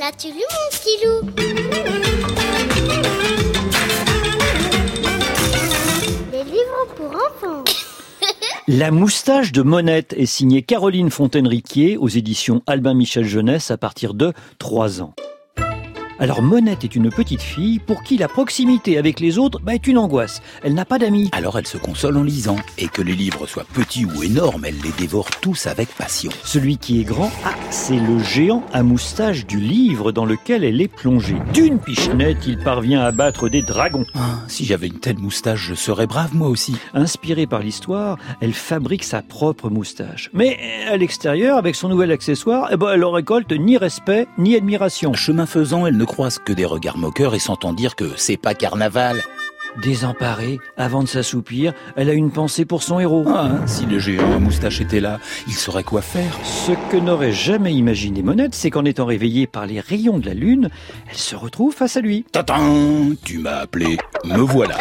L'as-tu lu, mon petit loup? Les livres pour enfants. La moustache de Monette est signée Caroline Fontaine-Riquier aux éditions Albin Michel Jeunesse à partir de 3 ans. Alors Monette est une petite fille pour qui la proximité avec les autres est une angoisse. Elle n'a pas d'amis. Alors elle se console en lisant. Et que les livres soient petits ou énormes, elle les dévore tous avec passion. Celui qui est grand, c'est le géant à moustache du livre dans lequel elle est plongée. D'une pichenette, il parvient à battre des dragons. Si j'avais une telle moustache, je serais brave moi aussi. Inspirée par l'histoire, elle fabrique sa propre moustache. Mais à l'extérieur, avec son nouvel accessoire, elle ne récolte ni respect ni admiration. Chemin faisant, elle ne croise que des regards moqueurs et s'entend dire que c'est pas carnaval. Désemparée, avant de s'assoupir, elle a une pensée pour son héros. Si le géant à moustache était là, il saurait quoi faire. Ce que n'aurait jamais imaginé Monette, c'est qu'en étant réveillée par les rayons de la lune, elle se retrouve face à lui. Tatin, tu m'as appelé, me voilà.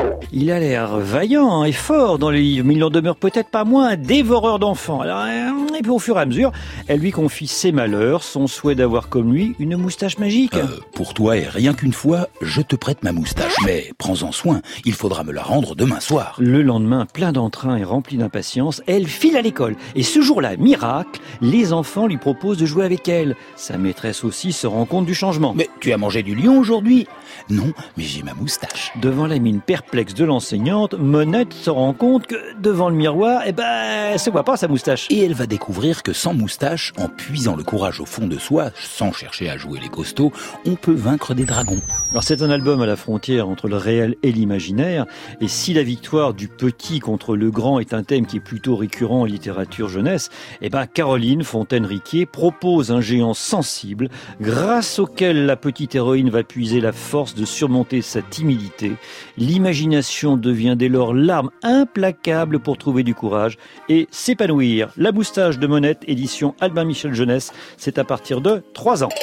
Il a l'air vaillant et fort dans les livres, mais il n'en demeure peut-être pas moins un dévoreur d'enfants. Alors, et puis au fur et à mesure, elle lui confie ses malheurs, son souhait d'avoir comme lui une moustache magique. Pour toi et rien qu'une fois, je te prête ma moustache, mais prends-en soin, il faudra me la rendre demain soir. Le lendemain, plein d'entrain et rempli d'impatience, elle file à l'école. Et ce jour-là, miracle, les enfants lui proposent de jouer avec elle. Sa maîtresse aussi se rend compte du changement. Mais tu as mangé du lion aujourd'hui? Non, mais j'ai ma moustache. Devant la mine perplexe de l'enseignante, Monette se rend compte que devant le miroir, elle se voit pas sa moustache. Et elle va découvrir que sans moustache, en puisant le courage au fond de soi, sans chercher à jouer les costauds, on peut vaincre des dragons. Alors c'est un album à la frontière entre le réel et l'imaginaire, et si la victoire du petit contre le grand est un thème qui est plutôt récurrent en littérature jeunesse, Caroline Fontaine-Riquier propose un géant sensible, grâce auquel la petite héroïne va puiser la force de surmonter sa timidité. L'imagination devient dès lors l'arme implacable pour trouver du courage et s'épanouir. La moustache de Monette, édition Albin Michel Jeunesse, c'est à partir de 3 ans.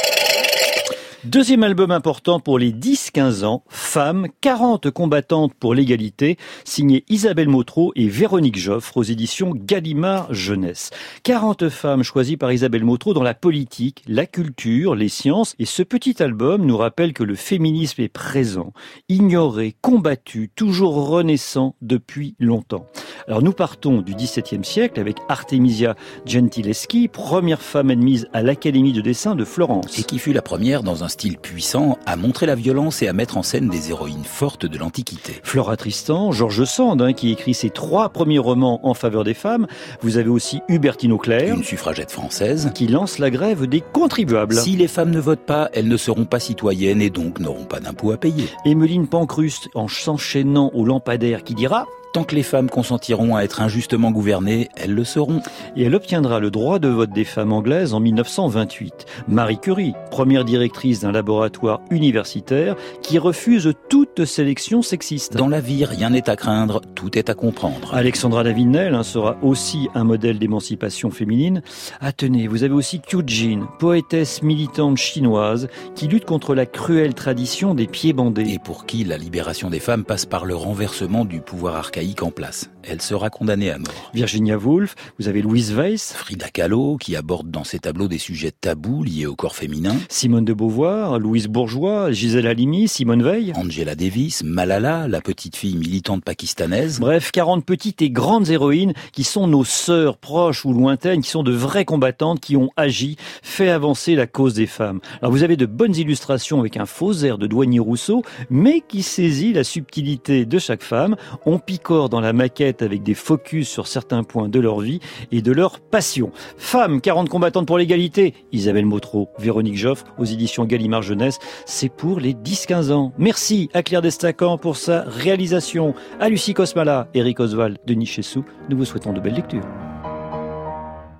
Deuxième album important pour les 10-15 ans, Femmes, 40 combattantes pour l'égalité, signé Isabelle Motro et Véronique Joffre aux éditions Gallimard Jeunesse. 40 femmes choisies par Isabelle Motro dans la politique, la culture, les sciences. Et ce petit album nous rappelle que le féminisme est présent, ignoré, combattu, toujours renaissant depuis longtemps. Alors nous partons du XVIIe siècle avec Artemisia Gentileschi, première femme admise à l'Académie de dessin de Florence. Et qui fut la première dans un style puissant à montrer la violence et à mettre en scène des héroïnes fortes de l'Antiquité. Flora Tristan, George Sand, qui écrit ses 3 premiers romans en faveur des femmes. Vous avez aussi Hubertine Auclair, une suffragette française, qui lance la grève des contribuables. Si les femmes ne votent pas, elles ne seront pas citoyennes et donc n'auront pas d'impôts à payer. Emmeline Pankhurst, en s'enchaînant au lampadaire, qui dira: tant que les femmes consentiront à être injustement gouvernées, elles le seront. Et elle obtiendra le droit de vote des femmes anglaises en 1928. Marie Curie, première directrice d'un laboratoire universitaire qui refuse toute sélection sexiste. Dans la vie, rien n'est à craindre, tout est à comprendre. Alexandra David-Nel sera aussi un modèle d'émancipation féminine. Tenez, vous avez aussi Qiu Jin, poétesse militante chinoise qui lutte contre la cruelle tradition des pieds bandés. Et pour qui la libération des femmes passe par le renversement du pouvoir archaïque en place. Elle sera condamnée à mort. Virginia Woolf, vous avez Louise Weiss, Frida Kahlo, qui aborde dans ses tableaux des sujets tabous liés au corps féminin, Simone de Beauvoir, Louise Bourgeois, Gisèle Halimi, Simone Veil, Angela Davis, Malala, la petite fille militante pakistanaise. Bref, 40 petites et grandes héroïnes qui sont nos sœurs proches ou lointaines, qui sont de vraies combattantes, qui ont agi, fait avancer la cause des femmes. Alors vous avez de bonnes illustrations avec un faux air de Douanier Rousseau, mais qui saisit la subtilité de chaque femme. On picore dans la maquette avec des focus sur certains points de leur vie et de leur passion. Femmes, 40 combattantes pour l'égalité, Isabelle Motro, Véronique Joffre, aux éditions Gallimard Jeunesse, c'est pour les 10-15 ans. Merci à Claire Destacan pour sa réalisation, à Lucie Cosmala, Eric Oswald, Denis Chessou. Nous vous souhaitons de belles lectures.